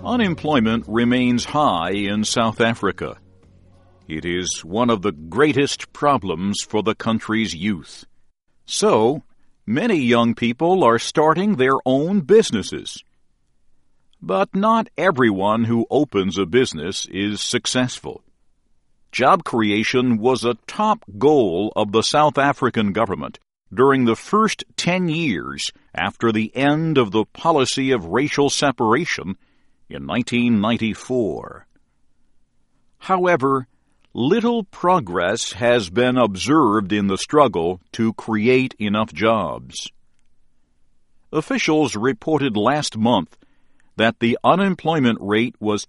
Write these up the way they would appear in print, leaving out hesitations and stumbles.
Unemployment remains high in South Africa. It is one of the greatest problems for the country's youth. So, many young people are starting their own businesses. But not everyone who opens a business is successful. Job creation was a top goal of the South African government during the first 10 years after the end of the policy of racial separation in 1994. However, little progress has been observed in the struggle to create enough jobs. Officials reported last month that the unemployment rate was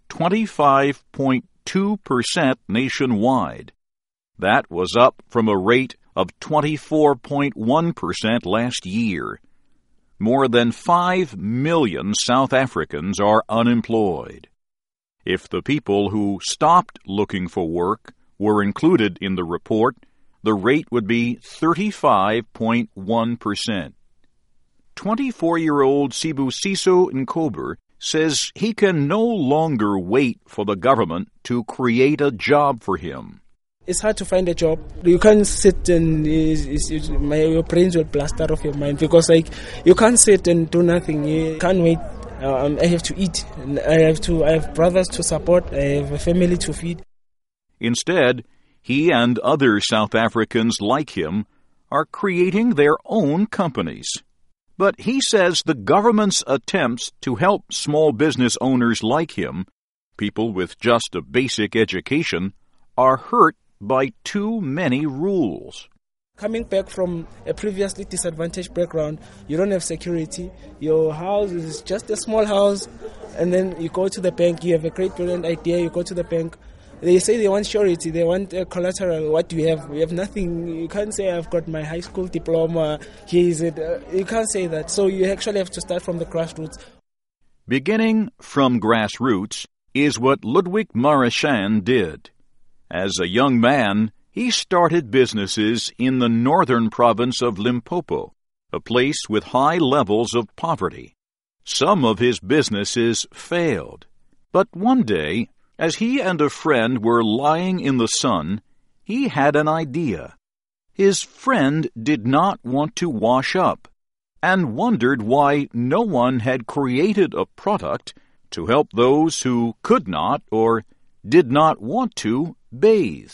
25.2% nationwide. That was up from a rate of 24.1% last year. More than 5 million South Africans are unemployed. If the people who stopped looking for work were included in the report, the rate would be 35.1%. 24-year-old Sibusiso Nkober says he can no longer wait for the government to create a job for him. It's hard to find a job. You can't sit and your brains will blast out of your mind because you can't sit and do nothing. You can't wait. I have to eat. I have brothers to support. I have a family to feed. Instead, he and other South Africans like him are creating their own companies. But he says the government's attempts to help small business owners like him, people with just a basic education, are hurt by too many rules. Coming back from a previously disadvantaged background, you don't have security. Your house is just a small house, and then you go to the bank, you have a great brilliant idea, you go to the bank. They say they want surety, they want collateral. What do you have? We have nothing. You can't say I've got my high school diploma. Here is it. You can't say that. So you actually have to start from the grassroots. Beginning from grassroots is what Ludwig Marechand did. As a young man, he started businesses in the northern province of Limpopo, a place with high levels of poverty. Some of his businesses failed. But one day, as he and a friend were lying in the sun, he had an idea. His friend did not want to wash up and wondered why no one had created a product to help those who could not or did not want to bathe.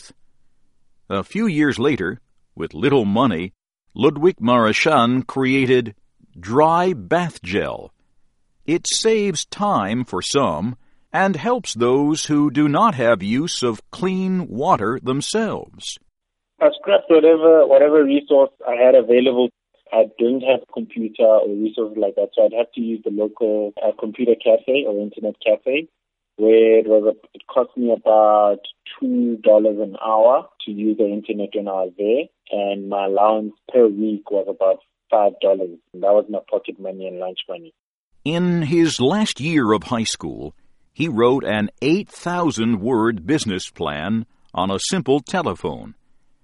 A few years later, with little money, Ludwig Marechand created dry bath gel. It saves time for some and helps those who do not have use of clean water themselves. I scrapped whatever resource I had available. I didn't have a computer or resources like that, so I'd have to use the local computer cafe or internet cafe, where it cost me about $2 an hour to use the internet when I was there, and my allowance per week was about $5. And that was my pocket money and lunch money. In his last year of high school, he wrote an 8,000-word business plan on a simple telephone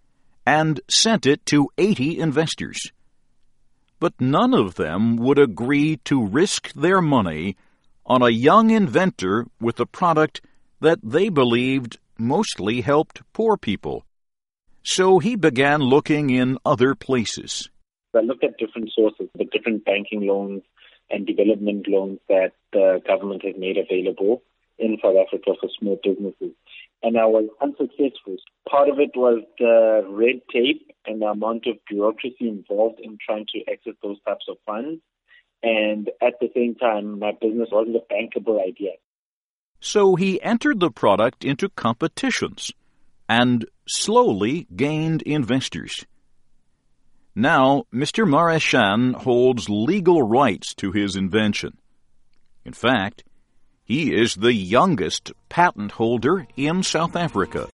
and sent it to 80 investors. But none of them would agree to risk their money on a young inventor with a product that they believed mostly helped poor people. So he began looking in other places. I looked at different sources, the different banking loans and development loans that the government has made available in South Africa for small businesses. And I was unsuccessful. Part of it was the red tape and the amount of bureaucracy involved in trying to access those types of funds. And at the same time, my business wasn't a bankable idea. So he entered the product into competitions and slowly gained investors. Now, Mr. Marechand holds legal rights to his invention. In fact, he is the youngest patent holder in South Africa.